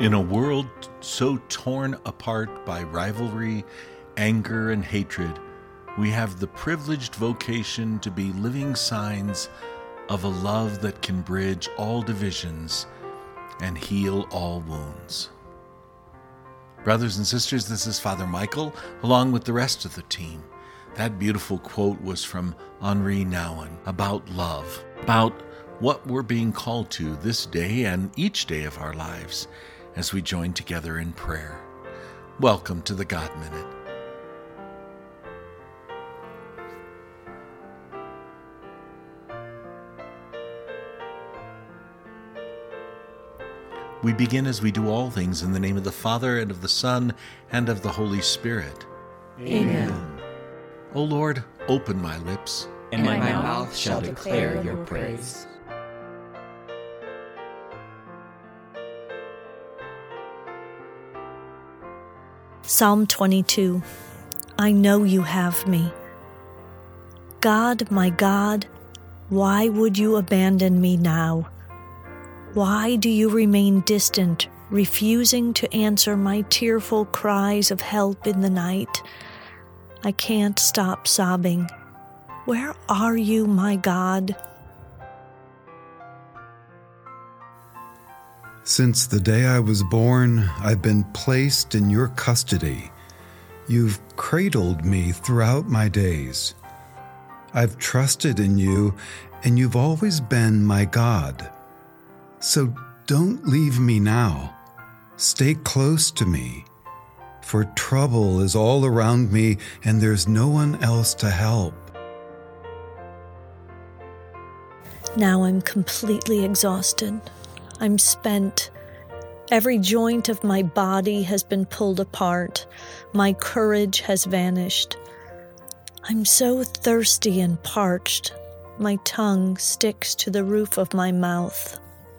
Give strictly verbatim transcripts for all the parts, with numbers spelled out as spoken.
In a world so torn apart by rivalry, anger, and hatred, we have the privileged vocation to be living signs of a love that can bridge all divisions and heal all wounds. Brothers and sisters, this is Father Michael, along with the rest of the team. That beautiful quote was from Henri Nouwen about love, about what we're being called to this day and each day of our lives as we join together in prayer. Welcome to the God Minute. We begin as we do all things in the name of the Father, and of the Son, and of the Holy Spirit. Amen. O Lord, open my lips, and my mouth shall declare your praise. Psalm twenty-two. I know you have me. God, my God, why would you abandon me now? Why do you remain distant, refusing to answer my tearful cries of help in the night? I can't stop sobbing. Where are you, my God? Since the day I was born, I've been placed in your custody. You've cradled me throughout my days. I've trusted in you, and you've always been my God. So don't leave me now. Stay close to me, for trouble is all around me, and there's no one else to help. Now I'm completely exhausted. I'm spent. Every joint of my body has been pulled apart. My courage has vanished. I'm so thirsty and parched. My tongue sticks to the roof of my mouth.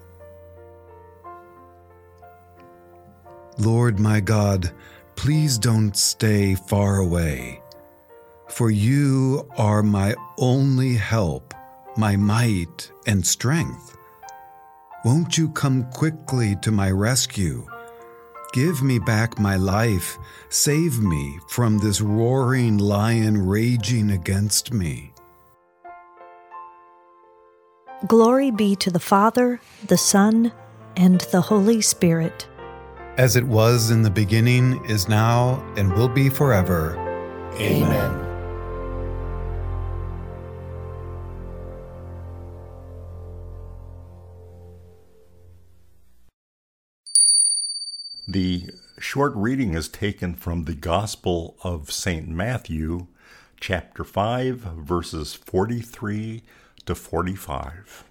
Lord my God, please don't stay far away, for you are my only help, my might and strength. Won't you come quickly to my rescue? Give me back my life. Save me from this roaring lion raging against me. Glory be to the Father, the Son, and the Holy Spirit. As it was in the beginning, is now, and will be forever. Amen. The short reading is taken from the Gospel of Saint Matthew, chapter five, verses forty-three to forty-five.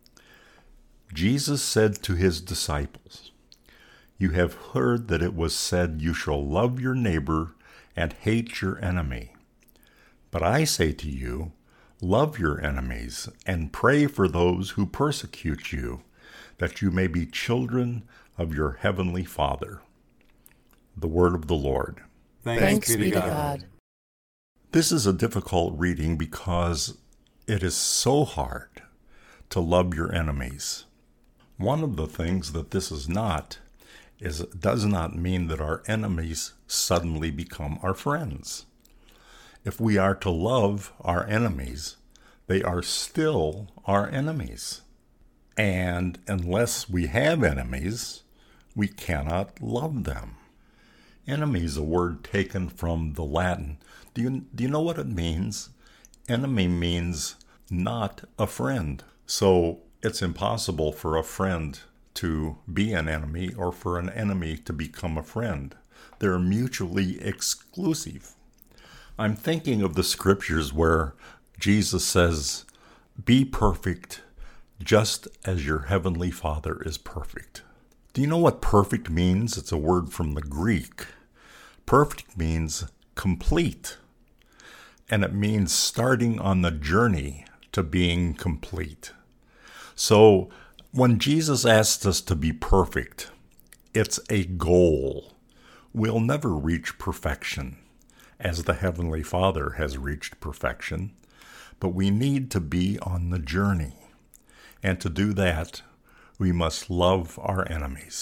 Jesus said to his disciples, "You have heard that it was said, 'You shall love your neighbor and hate your enemy.' But I say to you, love your enemies and pray for those who persecute you, that you may be children of your heavenly Father." The word of the Lord. Thanks, Thanks be to God. God. This is a difficult reading because it is so hard to love your enemies. One of the things that this is not is it does not mean that our enemies suddenly become our friends. If we are to love our enemies, they are still our enemies. And unless we have enemies, we cannot love them. Enemy is a word taken from the Latin. Do you, do you know what it means? Enemy means not a friend. So it's impossible for a friend to be an enemy or for an enemy to become a friend. They're mutually exclusive. I'm thinking of the scriptures where Jesus says, "Be perfect just as your heavenly Father is perfect." Do you know what perfect means? It's a word from the Greek. Perfect means complete, and it means starting on the journey to being complete. So when Jesus asks us to be perfect, it's a goal. We'll never reach perfection, as the Heavenly Father has reached perfection, but we need to be on the journey. And to do that, we must love our enemies.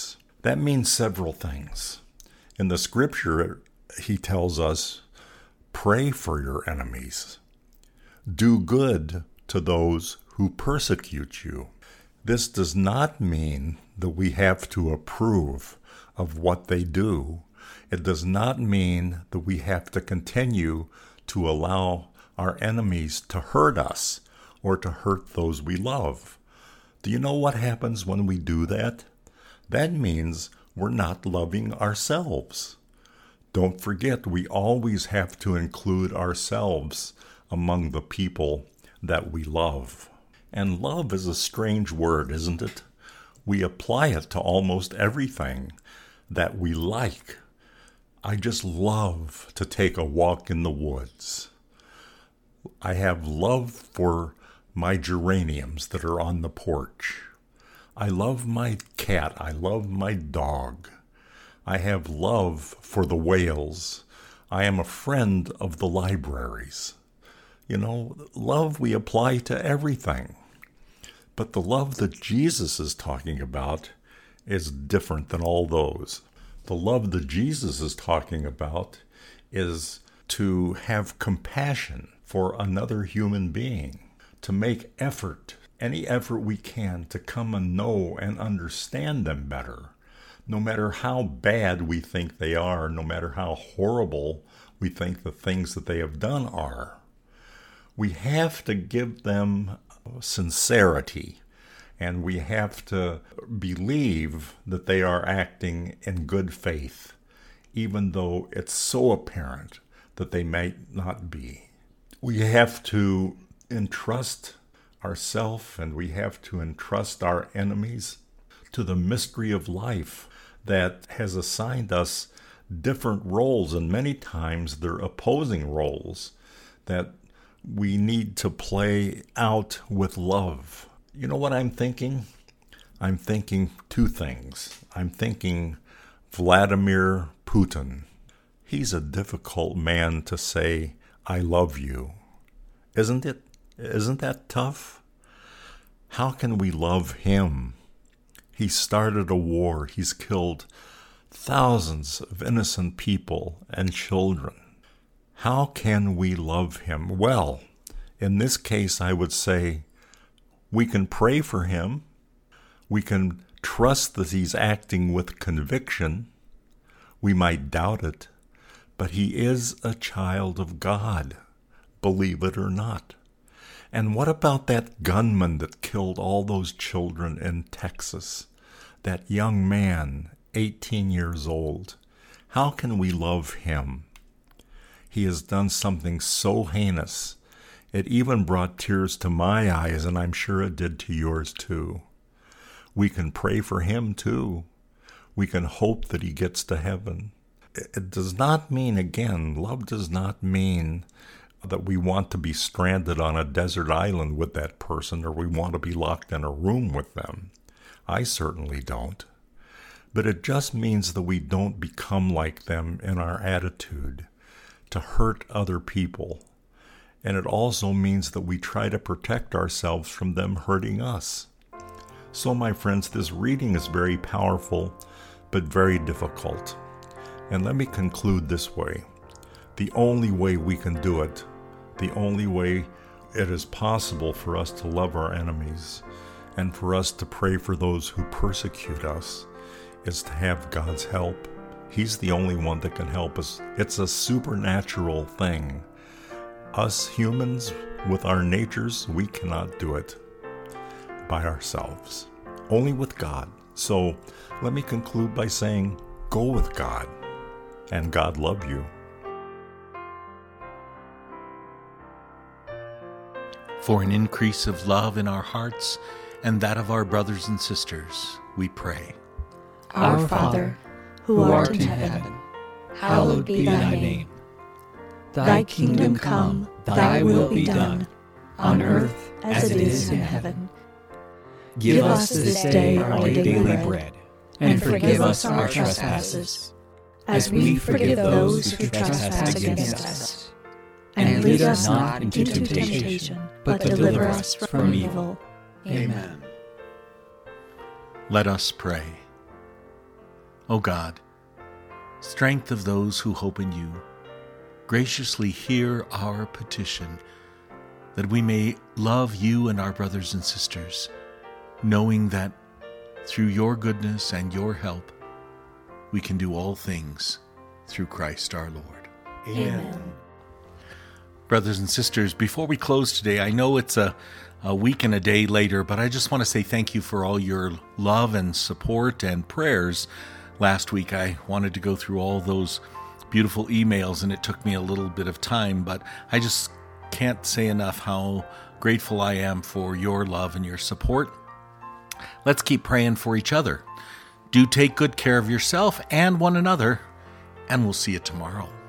That means several things. In the scripture, he tells us, pray for your enemies. Do good to those who persecute you. This does not mean that we have to approve of what they do. It does not mean that we have to continue to allow our enemies to hurt us or to hurt those we love. Do you know what happens when we do that? That means we're not loving ourselves. Don't forget, we always have to include ourselves among the people that we love. And love is a strange word, isn't it? We apply it to almost everything that we like. I just love to take a walk in the woods. I have love for my geraniums that are on the porch. I love my cat. I love my dog. I have love for the whales. I am a friend of the libraries. You know, love we apply to everything. But the love that Jesus is talking about is different than all those. The love that Jesus is talking about is to have compassion for another human being, to make effort, any effort we can to come and know and understand them better, no matter how bad we think they are, no matter how horrible we think the things that they have done are. We have to give them sincerity, and we have to believe that they are acting in good faith, even though it's so apparent that they might not be. We have to entrust ourselves, and we have to entrust our enemies to the mystery of life that has assigned us different roles, and many times they're opposing roles that we need to play out with love. You know what I'm thinking? I'm thinking two things. I'm thinking Vladimir Putin. He's a difficult man to say, I love you. Isn't it? Isn't that tough? How can we love him? He started a war. He's killed thousands of innocent people and children. How can we love him? Well, in this case, I would say we can pray for him. We can trust that he's acting with conviction. We might doubt it, but he is a child of God, believe it or not. And what about that gunman that killed all those children in Texas? That young man, eighteen years old. How can we love him? He has done something so heinous. It even brought tears to my eyes, and I'm sure it did to yours too. We can pray for him too. We can hope that he gets to heaven. It does not mean, again, love does not mean that we want to be stranded on a desert island with that person, or we want to be locked in a room with them. I certainly don't. But it just means that we don't become like them in our attitude to hurt other people. And it also means that we try to protect ourselves from them hurting us. So, my friends, this reading is very powerful, but very difficult. And let me conclude this way. The only way we can do it, the only way it is possible for us to love our enemies and for us to pray for those who persecute us, is to have God's help. He's the only one that can help us. It's a supernatural thing. Us humans, with our natures, we cannot do it by ourselves. Only with God. So let me conclude by saying, go with God, and God love you. For an increase of love in our hearts and that of our brothers and sisters, we pray. Our Father, who art in heaven, hallowed be thy name. Thy kingdom come, thy will be done, on earth as it is in heaven. Give us this day our daily bread, and forgive us our trespasses, as we forgive those who trespass against us. And lead us not into temptation, but deliver us from evil. Amen. Let us pray. O God, strength of those who hope in you, graciously hear our petition, that we may love you and our brothers and sisters, knowing that through your goodness and your help, we can do all things through Christ our Lord. Amen. Brothers and sisters, before we close today, I know it's a, a week and a day later, but I just want to say thank you for all your love and support and prayers. Last week, I wanted to go through all those beautiful emails, and it took me a little bit of time, but I just can't say enough how grateful I am for your love and your support. Let's keep praying for each other. Do take good care of yourself and one another, and we'll see you tomorrow.